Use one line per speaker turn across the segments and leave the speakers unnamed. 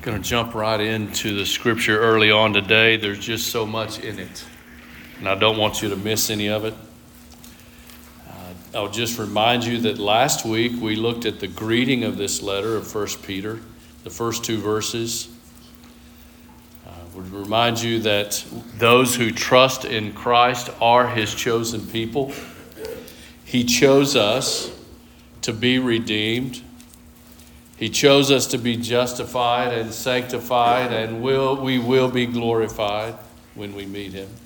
Going to jump right into the scripture early on today. There's just so much in it, and I don't want you to miss any of it. I'll just remind you that last week we looked at the greeting of this letter of 1 Peter, the first two verses. I would remind you that those who trust in Christ are his chosen people. He chose us to be redeemed. He chose us to be justified and sanctified, and we will be glorified when we meet him.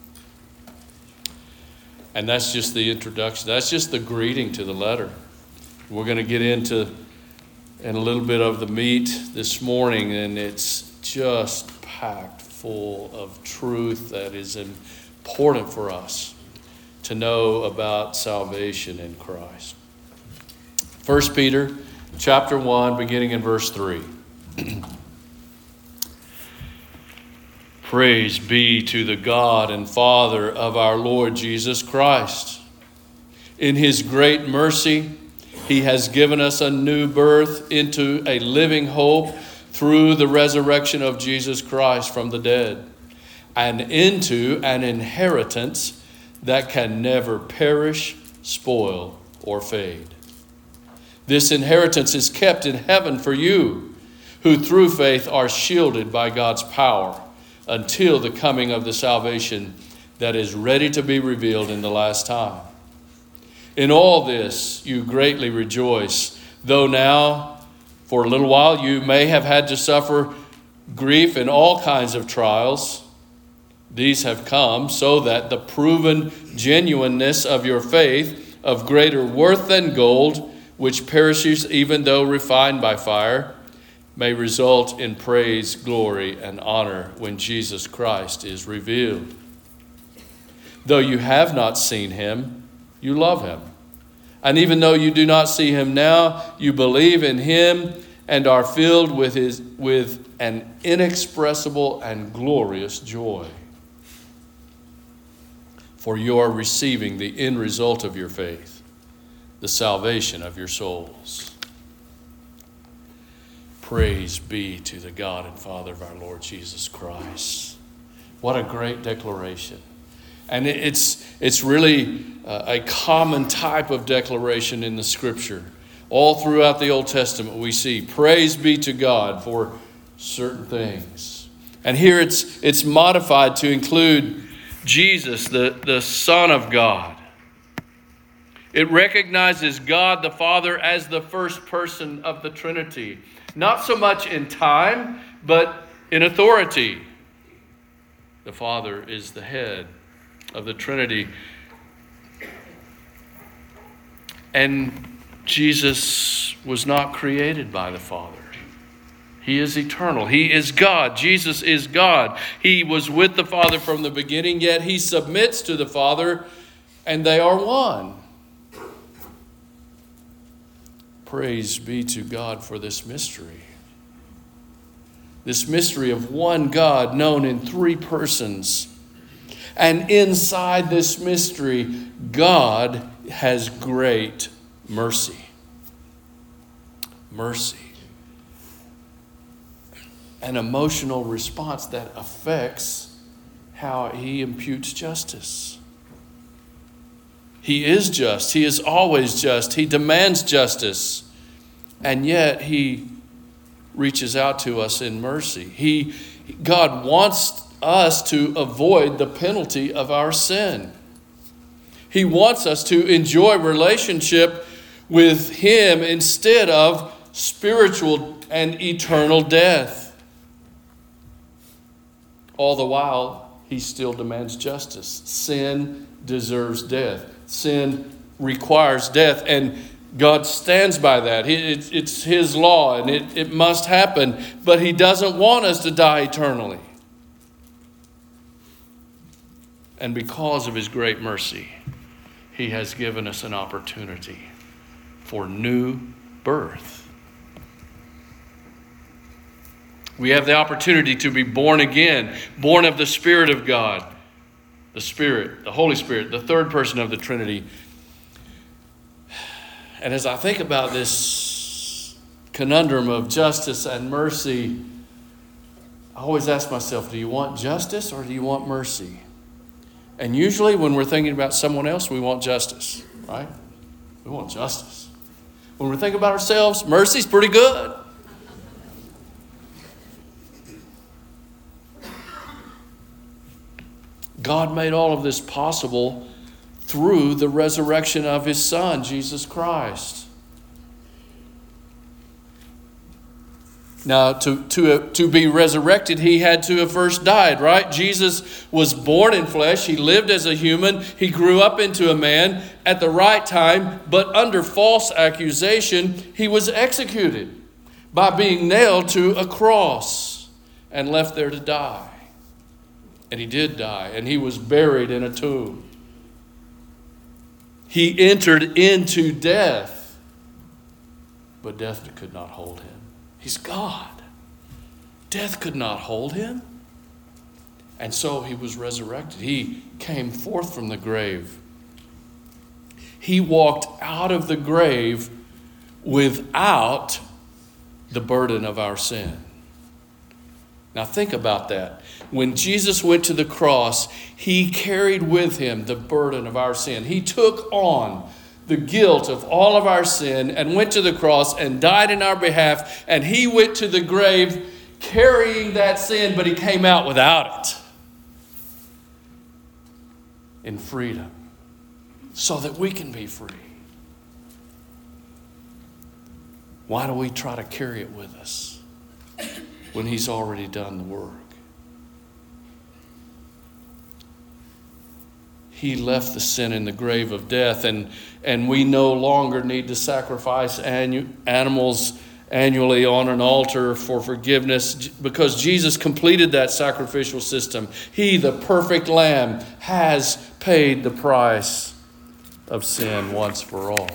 And that's just the introduction. That's just the greeting to the letter. We're going to get into a little bit of the meat this morning, and it's just packed full of truth that is important for us to know about salvation in Christ. 1 Peter chapter 1, beginning in verse 3. Praise be to the God and Father of our Lord Jesus Christ. In his great mercy, he has given us a new birth into a living hope through the resurrection of Jesus Christ from the dead, and into an inheritance that can never perish, spoil, or fade. This inheritance is kept in heaven for you, who through faith are shielded by God's power until the coming of the salvation that is ready to be revealed in the last time. In all this you greatly rejoice, though now for a little while you may have had to suffer grief in all kinds of trials. These have come so that the proven genuineness of your faith, of greater worth than gold, which perishes even though refined by fire, may result in praise, glory, and honor when Jesus Christ is revealed. Though you have not seen him, you love him. And even though you do not see him now, you believe in him and are filled with an inexpressible and glorious joy. For you are receiving the end result of your faith, the salvation of your souls. Praise be to the God and Father of our Lord Jesus Christ. What a great declaration. And it's really a common type of declaration in the scripture. All throughout the Old Testament we see praise be to God for certain things. And here it's modified to include Jesus, the Son of God. It recognizes God the Father as the first person of the Trinity. Not so much in time, but in authority. The Father is the head of the Trinity. And Jesus was not created by the Father. He is eternal. He is God. Jesus is God. He was with the Father from the beginning, yet he submits to the Father, and they are one. Praise be to God for this mystery. This mystery of one God known in three persons. And inside this mystery, God has great mercy. Mercy. An emotional response that affects how he imputes justice. He is just. He is always just. He demands justice. And yet he reaches out to us in mercy. God wants us to avoid the penalty of our sin. He wants us to enjoy relationship with him instead of spiritual and eternal death. All the while, he still demands justice. Sin deserves death. Sin requires death, and God stands by that. It's his law, and it must happen, but he doesn't want us to die eternally. And because of his great mercy, he has given us an opportunity for new birth. We have the opportunity to be born again, born of the Spirit of God. The Spirit, the Holy Spirit, the third person of the Trinity. And as I think about this conundrum of justice and mercy, I always ask myself, do you want justice or do you want mercy? And usually when we're thinking about someone else, we want justice, right? We want justice. When we're thinking about ourselves, mercy's pretty good. God made all of this possible through the resurrection of his Son, Jesus Christ. Now, to be resurrected, he had to have first died, right? Jesus was born in flesh. He lived as a human. He grew up into a man at the right time, but under false accusation, he was executed by being nailed to a cross and left there to die. And he did die, and he was buried in a tomb. He entered into death, but death could not hold him. He's God. Death could not hold him. And so he was resurrected. He came forth from the grave. He walked out of the grave without the burden of our sin. Now think about that. When Jesus went to the cross, he carried with him the burden of our sin. He took on the guilt of all of our sin and went to the cross and died in our behalf. And he went to the grave carrying that sin, but he came out without it. In freedom. So that we can be free. Why do we try to carry it with us when he's already done the work? He left the sin in the grave of death, and we no longer need to sacrifice animals annually on an altar for forgiveness because Jesus completed that sacrificial system. He, the perfect Lamb, has paid the price of sin once for all.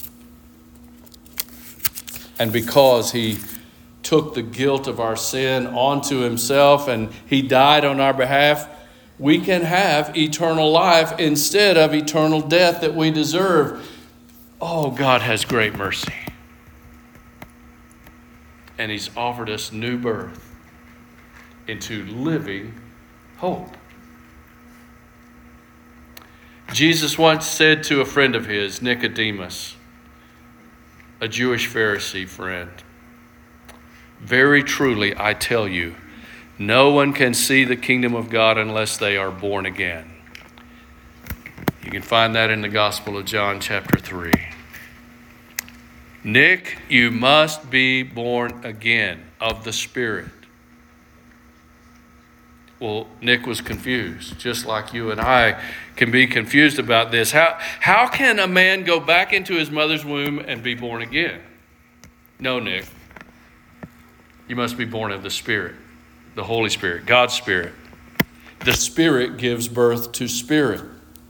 And because he took the guilt of our sin onto himself and he died on our behalf, we can have eternal life instead of eternal death that we deserve. Oh, God has great mercy. And he's offered us new birth into living hope. Jesus once said to a friend of his, Nicodemus, a Jewish Pharisee friend, "Very truly, I tell you, no one can see the kingdom of God unless they are born again." You can find that in the Gospel of John chapter 3. Nick, you must be born again of the Spirit. Well, Nick was confused, just like you and I can be confused about this. How can a man go back into his mother's womb and be born again? No, Nick. You must be born of the Spirit. The Holy Spirit, God's Spirit. The Spirit gives birth to spirit.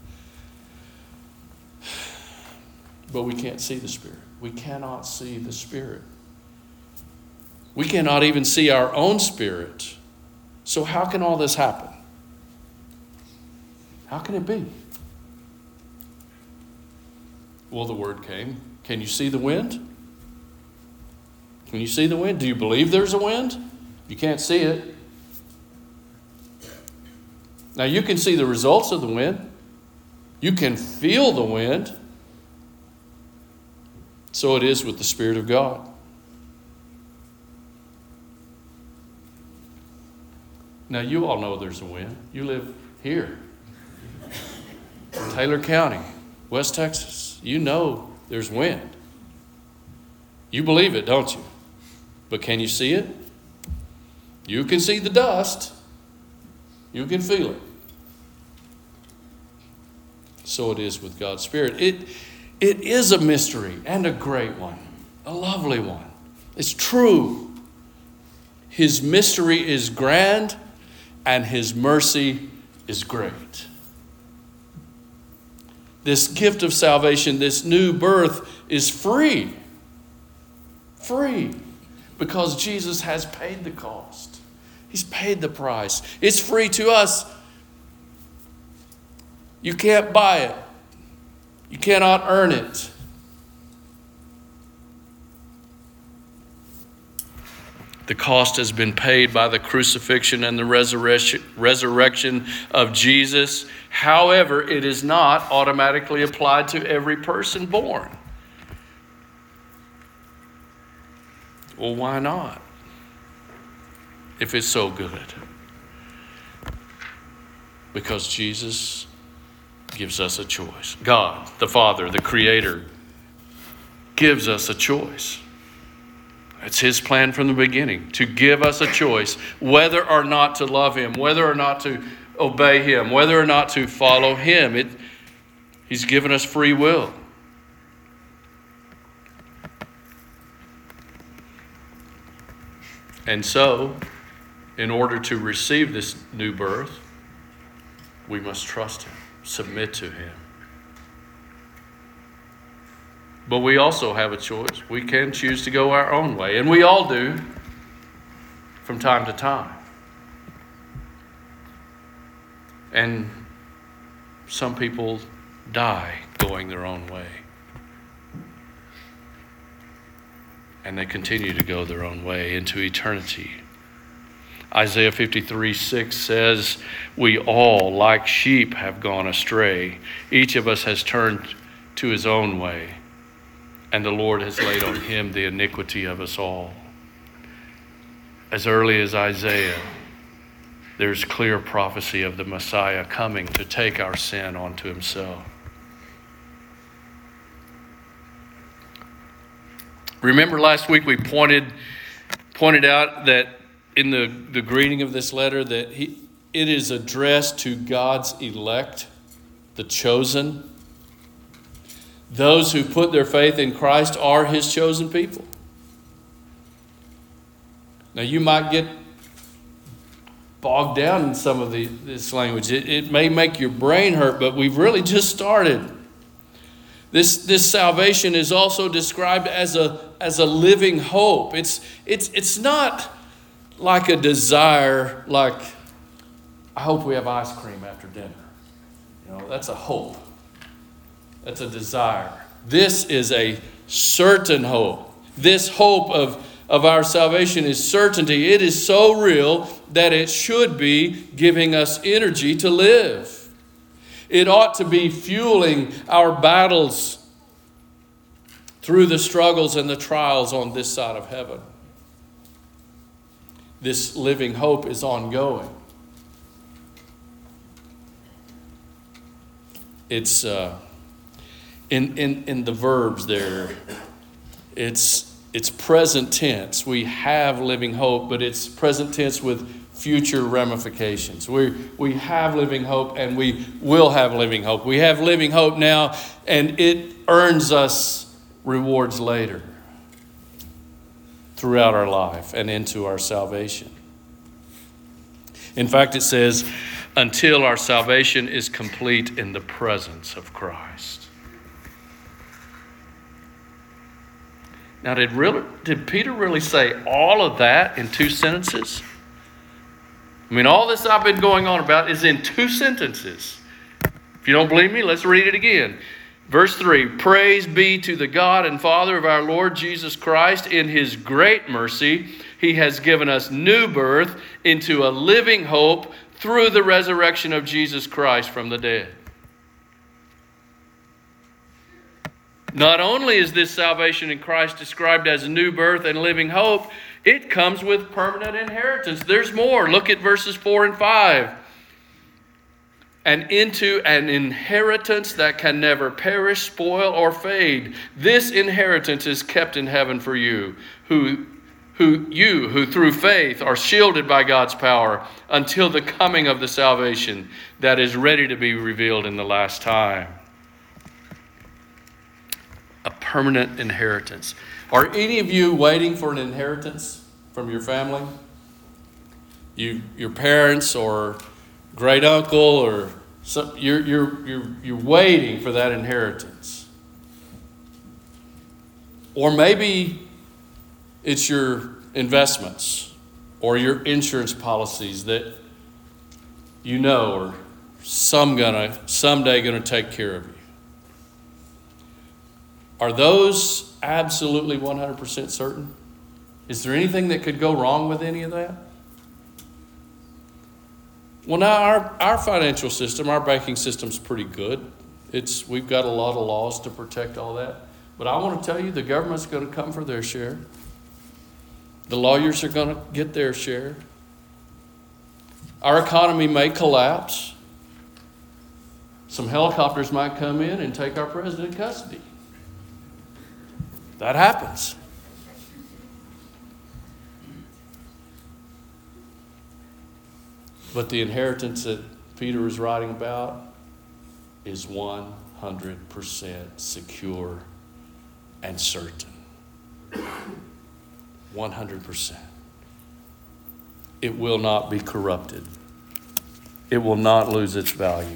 But we can't see the Spirit. We cannot see the Spirit. We cannot even see our own spirit. So how can all this happen? How can it be? Well, the word came. Can you see the wind? Can you see the wind? Do you believe there's a wind? You can't see it. Now you can see the results of the wind. You can feel the wind. So it is with the Spirit of God. Now you all know there's a wind. You live here. In Taylor County, West Texas. You know there's wind. You believe it, don't you? But can you see it? You can see the dust. You can feel it. So it is with God's Spirit. It is a mystery and a great one, a lovely one. It's true. His mystery is grand and his mercy is great. This gift of salvation, this new birth is free. Free. Because Jesus has paid the cost. He's paid the price. It's free to us. You can't buy it. You cannot earn it. The cost has been paid by the crucifixion and the resurrection of Jesus. However, it is not automatically applied to every person born. Well, why not? If it's so good. Because Jesus gives us a choice. God, the Father, the Creator, gives us a choice. It's His plan from the beginning, to give us a choice whether or not to love Him, whether or not to obey Him, whether or not to follow Him. He's given us free will. And so, in order to receive this new birth, we must trust Him, submit to Him. But we also have a choice. We can choose to go our own way. And we all do from time to time. And some people die going their own way. And they continue to go their own way into eternity. Isaiah 53:6 says, "We all, like sheep, have gone astray. Each of us has turned to his own way. And the Lord has laid on Him the iniquity of us all." As early as Isaiah, there's clear prophecy of the Messiah coming to take our sin onto Himself. Remember last week we pointed out that in the greeting of this letter that it is addressed to God's elect, the chosen. Those who put their faith in Christ are His chosen people. Now you might get bogged down in some of this language. It may make your brain hurt, but we've really just started. This salvation is also described as a living hope. It's not like a desire, like, I hope we have ice cream after dinner. That's a hope. That's a desire. This is a certain hope. This hope of our salvation is certainty. It is so real that it should be giving us energy to live. It ought to be fueling our battles through the struggles and the trials on this side of heaven. This living hope is ongoing. It's in the verbs there. It's present tense. We have living hope, but it's present tense with future ramifications. We have living hope, and we will have living hope. We have living hope now, and it earns us rewards later throughout our life and into our salvation. In fact, it says, until our salvation is complete in the presence of Christ. Now, did Peter really say all of that in 2 sentences? I mean, all this I've been going on about is in 2 sentences. If you don't believe me, let's read it again. Verse 3, praise be to the God and Father of our Lord Jesus Christ. In His great mercy, He has given us new birth into a living hope through the resurrection of Jesus Christ from the dead. Not only is this salvation in Christ described as a new birth and living hope, it comes with permanent inheritance. There's more. Look at verses 4 and 5. And into an inheritance that can never perish, spoil, or fade. This inheritance is kept in heaven for you, who through faith are shielded by God's power until the coming of the salvation that is ready to be revealed in the last time. A permanent inheritance. Are any of you waiting for an inheritance from your family? Your parents or great uncle or some, you're waiting for that inheritance. Or maybe it's your investments or your insurance policies that you know are someday going to take care of you. Are those absolutely 100% certain? Is there anything that could go wrong with any of that? Well, now our financial system, our banking system's pretty good. We've got a lot of laws to protect all that. But I want to tell you, the government's going to come for their share. The lawyers are going to get their share. Our economy may collapse. Some helicopters might come in and take our president in custody. That happens. But the inheritance that Peter is writing about is 100% secure and certain. 100%. It will not be corrupted. It will not lose its value.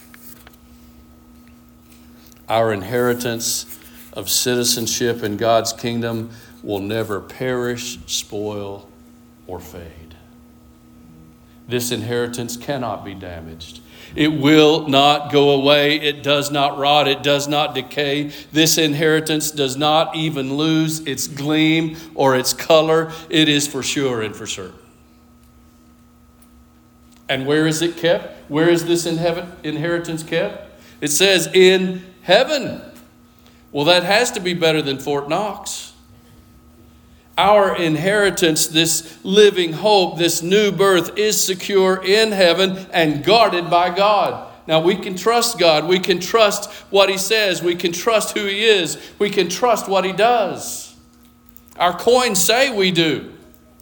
Our inheritance of citizenship in God's kingdom will never perish, spoil, or fade. This inheritance cannot be damaged. It will not go away. It does not rot. It does not decay. This inheritance does not even lose its gleam or its color. It is for sure and for certain. And where is it kept? Where is this inheritance kept? It says in heaven. Well, that has to be better than Fort Knox. Our inheritance, this living hope, this new birth is secure in heaven and guarded by God. Now we can trust God. We can trust what He says. We can trust who He is. We can trust what He does. Our coins say we do.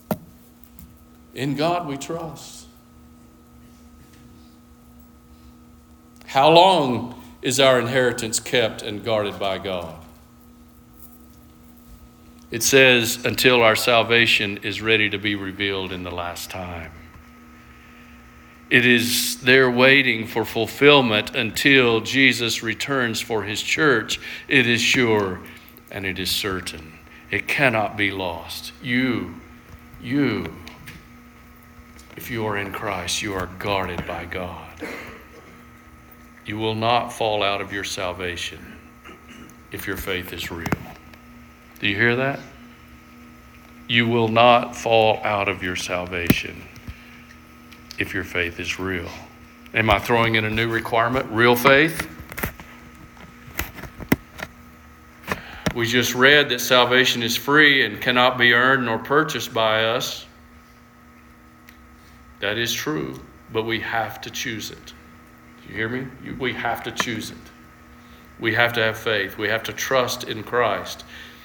In God we trust. How long is our inheritance kept and guarded by God? It says, until our salvation is ready to be revealed in the last time. It is there waiting for fulfillment until Jesus returns for His church. It is sure and it is certain. It cannot be lost. You, if you are in Christ, you are guarded by God. You will not fall out of your salvation if your faith is real. Do you hear that? You will not fall out of your salvation if your faith is real. Am I throwing in a new requirement? Real faith? We just read that salvation is free and cannot be earned nor purchased by us. That is true, but we have to choose it. Do you hear me? We have to choose it. We have to have faith. We have to trust in Christ.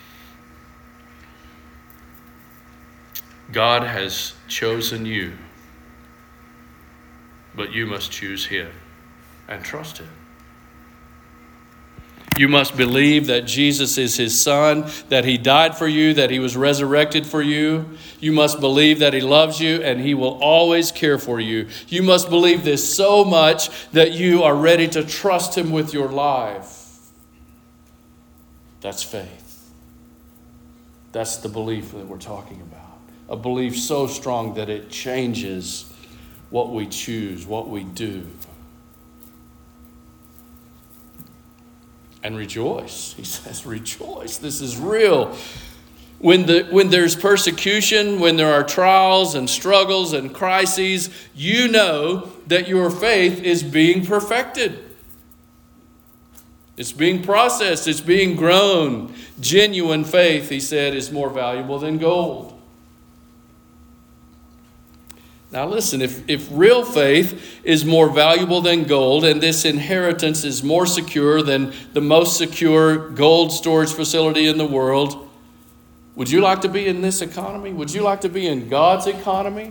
God has chosen you, but you must choose Him and trust Him. You must believe that Jesus is His Son, that He died for you, that He was resurrected for you. You must believe that He loves you and He will always care for you. You must believe this so much that you are ready to trust Him with your life. That's faith. That's the belief that we're talking about. A belief so strong that it changes what we choose, what we do. And rejoice. He says, rejoice. This is real. When there's persecution, when there are trials and struggles and crises, you know that your faith is being perfected. It's being processed. It's being grown. Genuine faith, he said, is more valuable than gold. Now listen, if real faith is more valuable than gold, and this inheritance is more secure than the most secure gold storage facility in the world, would you like to be in this economy? Would you like to be in God's economy?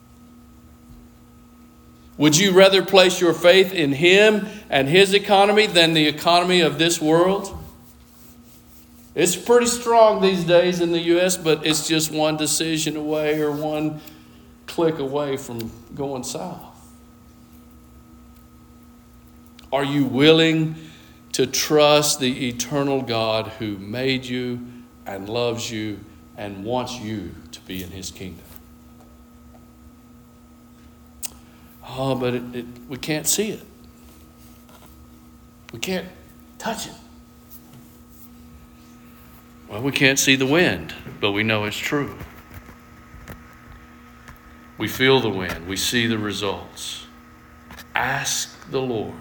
Would you rather place your faith in Him and His economy than the economy of this world? It's pretty strong these days in the U.S., but it's just one decision away or one click away from going south. Are you willing to trust the eternal God who made you and loves you and wants you to be in His kingdom? Oh, but we can't see it. We can't touch it. Well, we can't see the wind, but we know it's true. We feel the wind. We see the results. Ask the Lord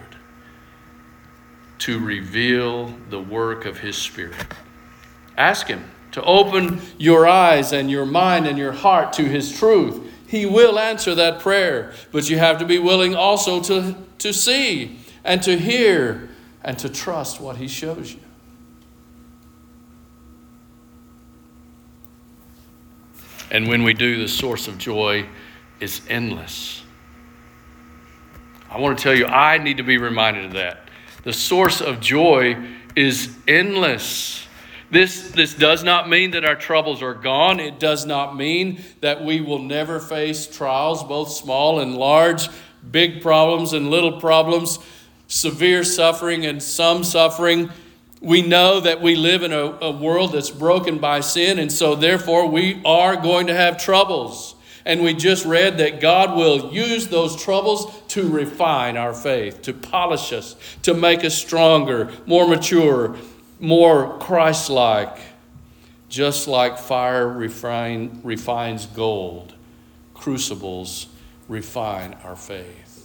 to reveal the work of His Spirit. Ask Him to open your eyes and your mind and your heart to His truth. He will answer that prayer, but you have to be willing also to see and to hear and to trust what He shows you. And when we do, the source of joy is endless. I want to tell you, I need to be reminded of that. The source of joy is endless. This does not mean that our troubles are gone. It does not mean that we will never face trials, both small and large, big problems and little problems, severe suffering and some suffering. We know that we live in a world that's broken by sin, and so therefore we are going to have troubles. And we just read that God will use those troubles to refine our faith, to polish us, to make us stronger, more mature, more Christ-like. Just like fire refines gold, crucibles refine our faith.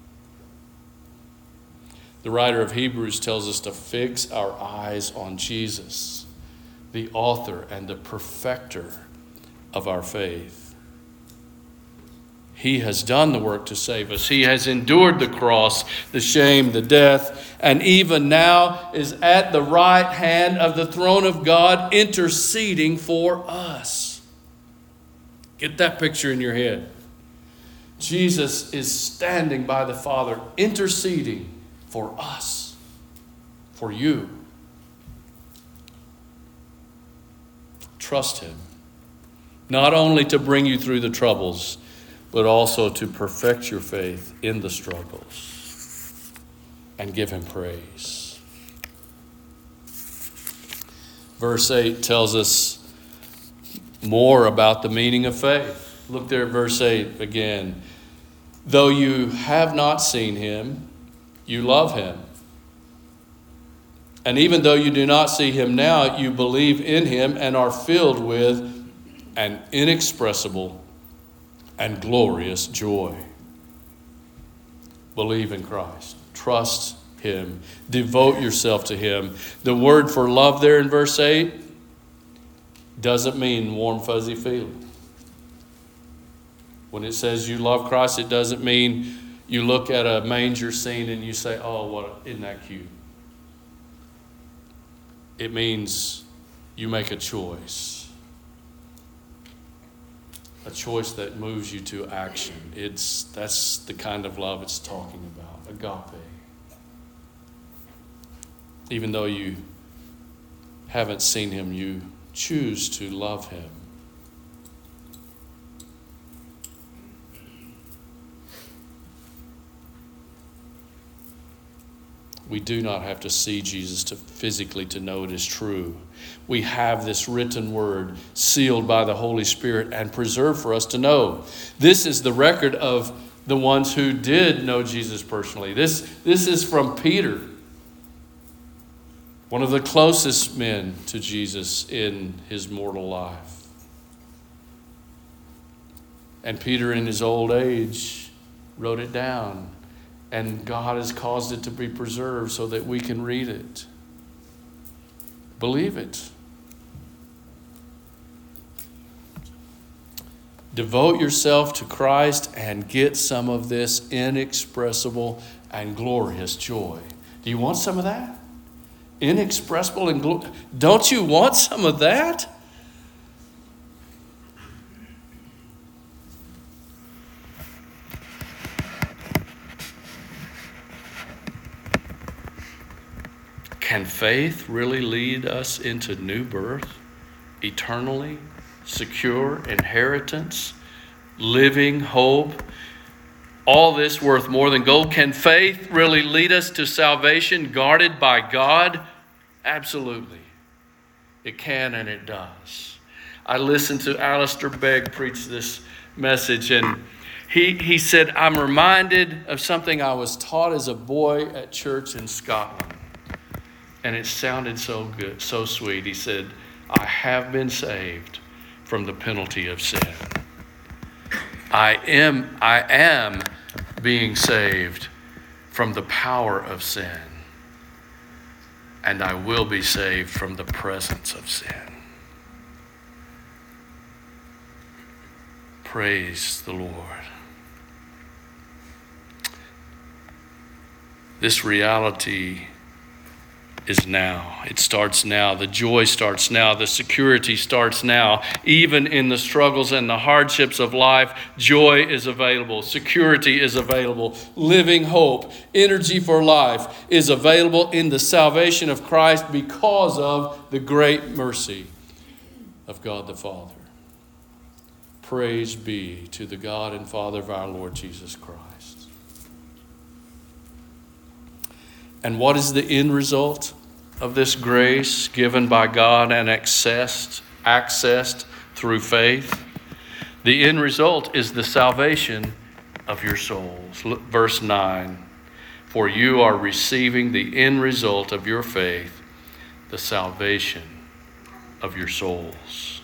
The writer of Hebrews tells us to fix our eyes on Jesus, the author and the perfecter of our faith. He has done the work to save us. He has endured the cross, the shame, the death, and even now is at the right hand of the throne of God interceding for us. Get that picture in your head. Jesus is standing by the Father interceding for us, for you. Trust Him, not only to bring you through the troubles, but also to perfect your faith in the struggles, and give Him praise. Verse 8 tells us more about the meaning of faith. Look there at verse 8 again. Though you have not seen Him, you love Him. And even though you do not see Him now, you believe in Him and are filled with an inexpressible and glorious joy. Believe in Christ. Trust Him. Devote yourself to Him. The word for love there in verse 8 doesn't mean warm, fuzzy feeling. When it says you love Christ, it doesn't mean you look at a manger scene and you say, oh, isn't that cute? It means you make a choice. A choice that moves you to action. That's the kind of love it's talking about, agape. Even though you haven't seen Him, you choose to love Him. We do not have to see Jesus physically to know it is true. We have this written word sealed by the Holy Spirit and preserved for us to know. This is the record of the ones who did know Jesus personally. This is from Peter, one of the closest men to Jesus in his mortal life. And Peter, in his old age, wrote it down. And God has caused it to be preserved so that we can read it. Believe it. Devote yourself to Christ and get some of this inexpressible and glorious joy. Do you want some of that? Inexpressible and glorious. Don't you want some of that? Can faith really lead us into new birth, eternally secure inheritance, living hope, all this worth more than gold? Can faith really lead us to salvation guarded by God? Absolutely. It can and it does. I listened to Alistair Begg preach this message, and he said, I'm reminded of something I was taught as a boy at church in Scotland. And it sounded so good, so sweet. He said, I have been saved from the penalty of sin. I am being saved from the power of sin, and I will be saved from the presence of sin. Praise the Lord. This reality is now. It starts now. The joy starts now. The security starts now. Even in the struggles and the hardships of life, joy is available. Security is available. Living hope, energy for life is available in the salvation of Christ because of the great mercy of God the Father. Praise be to the God and Father of our Lord Jesus Christ. And what is the end result of this grace given by God and accessed through faith? The end result is the salvation of your souls. Look, verse 9, for you are receiving the end result of your faith, the salvation of your souls.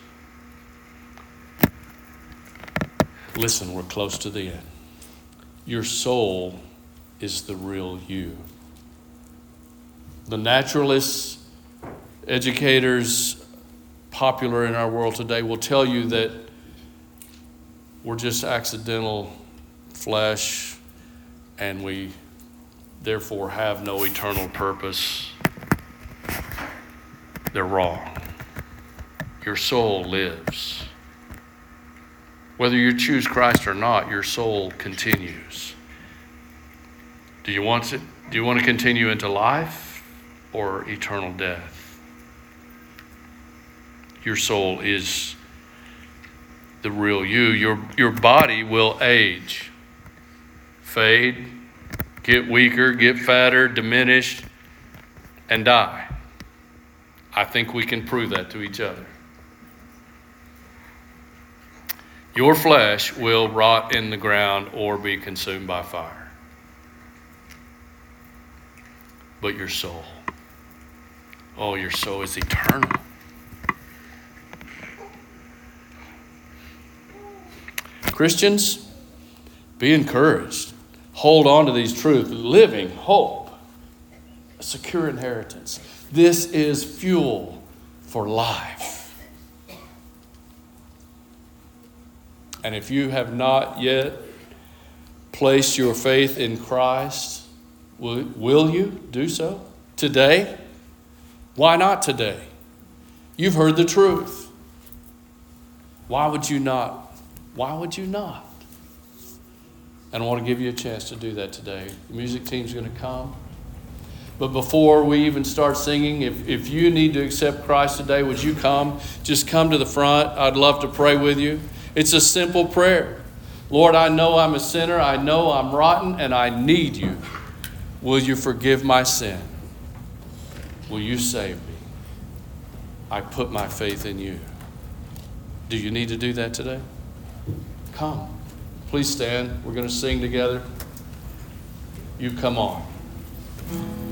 Listen, we're close to the end. Your soul is the real you. The naturalists, educators, popular in our world today will tell you that we're just accidental flesh and we therefore have no eternal purpose. They're wrong. Your soul lives. Whether you choose Christ or not, your soul continues. Do you want to continue into life or eternal death? Your soul is the real you. Your body will age, fade, get weaker, get fatter, diminish, and die. I think we can prove that to each other. Your flesh will rot in the ground or be consumed by fire. But your soul, your soul is eternal. Christians, be encouraged. Hold on to these truths. Living hope, a secure inheritance. This is fuel for life. And if you have not yet placed your faith in Christ, will you do so today? Why not today? You've heard the truth. Why would you not? Why would you not? And I want to give you a chance to do that today. The music team's going to come. But before we even start singing, if you need to accept Christ today, would you come? Just come to the front. I'd love to pray with you. It's a simple prayer. Lord, I know I'm a sinner. I know I'm rotten, and I need you. Will you forgive my sin? Will you save me? I put my faith in you. Do you need to do that today? Come. Please stand. We're going to sing together. You come on.